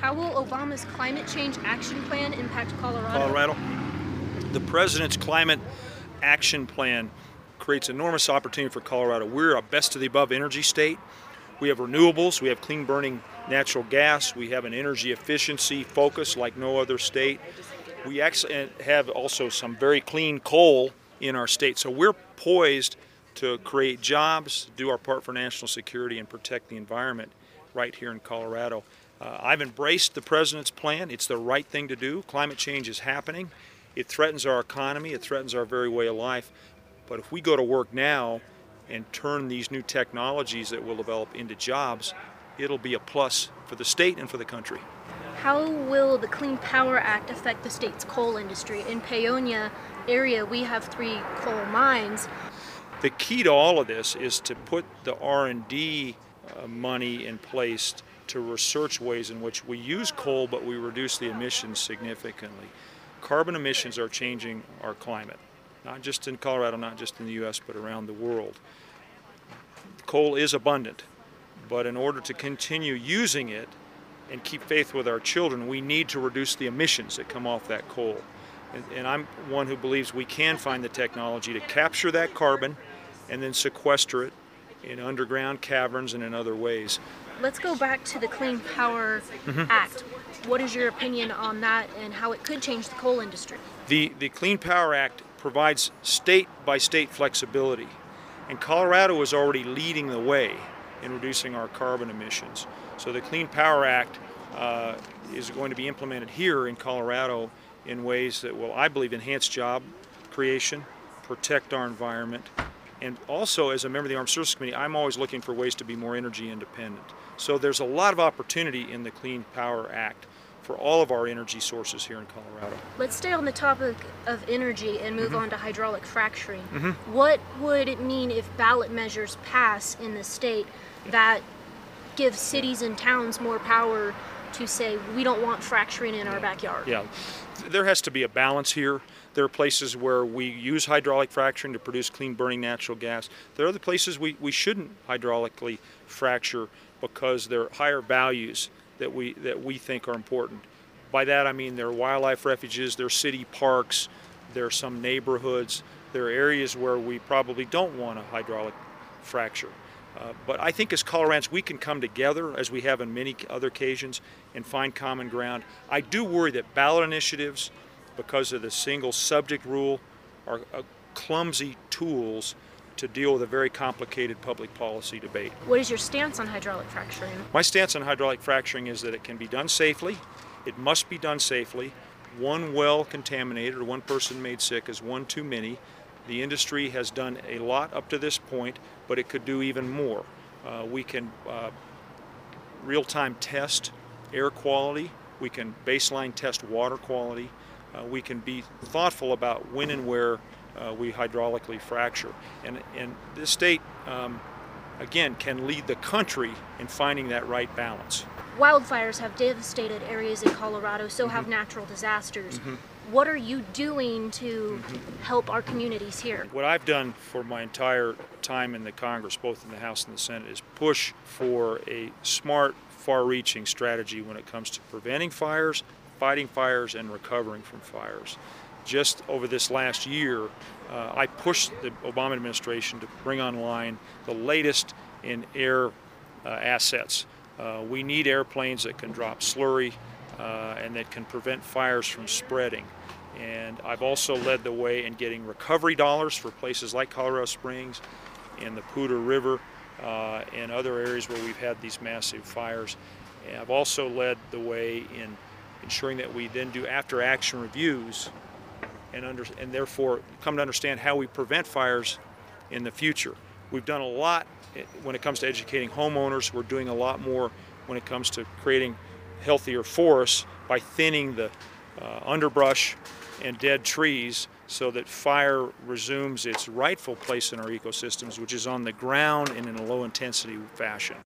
How will Obama's climate change action plan impact Colorado? Colorado. The president's climate action plan creates enormous opportunity for Colorado. We're a best of the above energy state. We have renewables, we have clean burning natural gas, we have an energy efficiency focus like no other state. We actually have also some very clean coal in our state. So we're poised to create jobs, do our part for national security, and protect the environment right here in Colorado. I've embraced the president's plan. It's the right thing to do. Climate change is happening. It threatens our economy. It threatens our very way of life. But if we go to work now and turn these new technologies that will develop into jobs, it'll be a plus for the state and for the country. How will the Clean Power Act affect the state's coal industry? In Paonia area, we have 3 coal mines. The key to all of this is to put the R&D money in place to research ways in which we use coal but we reduce the emissions significantly. Carbon emissions are changing our climate, not just in Colorado, not just in the U.S., but around the world. Coal is abundant, but in order to continue using it and keep faith with our children, we need to reduce the emissions that come off that coal. And I'm one who believes we can find the technology to capture that carbon and then sequester it in underground caverns and in other ways. Let's go back to the Clean Power Act. What is your opinion on that and how it could change the coal industry? The Clean Power Act provides state-by-state flexibility, and Colorado is already leading the way in reducing our carbon emissions. So the Clean Power Act is going to be implemented here in Colorado in ways that will, I believe, enhance job creation, protect our environment, and also as a member of the Armed Services Committee, I'm always looking for ways to be more energy independent. So there's a lot of opportunity in the Clean Power Act for all of our energy sources here in Colorado. Let's stay on the topic of energy and move on to hydraulic fracturing. What would it mean if ballot measures pass in the state that give cities and towns more power to say, we don't want fracturing in our backyard? Yeah, there has to be a balance here. There are places where we use hydraulic fracturing to produce clean burning natural gas. There are other places we shouldn't hydraulically fracture because there are higher values that we think are important. By that I mean there are wildlife refuges, there are city parks, there are some neighborhoods, there are areas where we probably don't want a hydraulic fracture. But I think as Coloradans we can come together, as we have on many other occasions, and find common ground. I do worry that ballot initiatives, because of the single subject rule, are clumsy tools to deal with a very complicated public policy debate. What is your stance on hydraulic fracturing? My stance on hydraulic fracturing is that it can be done safely. It must be done safely. One well contaminated or one person made sick is one too many. The industry has done a lot up to this point, but it could do even more. We can real-time test air quality. We can baseline test water quality. We can be thoughtful about when and where we hydraulically fracture. And this state, again, can lead the country in finding that right balance. Wildfires have devastated areas in Colorado, so have natural disasters. What are you doing to help our communities here? What I've done for my entire time in the Congress, both in the House and the Senate, is push for a smart, far-reaching strategy when it comes to preventing fires, fighting fires, and recovering from fires. Just over this last year, I pushed the Obama administration to bring online the latest in air assets. We need airplanes that can drop slurry and that can prevent fires from spreading. And I've also led the way in getting recovery dollars for places like Colorado Springs and the Poudre River and other areas where we've had these massive fires. And I've also led the way in ensuring that we then do after-action reviews and therefore come to understand how we prevent fires in the future. We've done a lot when it comes to educating homeowners. We're doing a lot more when it comes to creating healthier forests by thinning the underbrush and dead trees so that fire resumes its rightful place in our ecosystems, which is on the ground and in a low-intensity fashion.